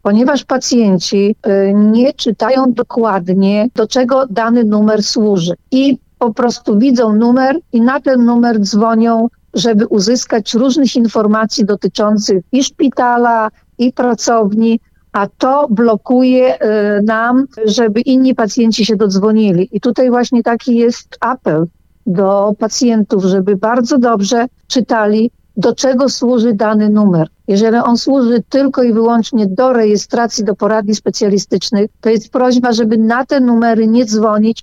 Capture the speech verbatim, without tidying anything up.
ponieważ pacjenci y, nie czytają dokładnie, do czego dany numer służy. I po prostu widzą numer i na ten numer dzwonią, żeby uzyskać różnych informacji dotyczących i szpitala, i pracowni, a to blokuje y, nam, żeby inni pacjenci się dodzwonili. I tutaj właśnie taki jest apel do pacjentów, żeby bardzo dobrze czytali, do czego służy dany numer. Jeżeli on służy tylko i wyłącznie do rejestracji, do poradni specjalistycznych, to jest prośba, żeby na te numery nie dzwonić,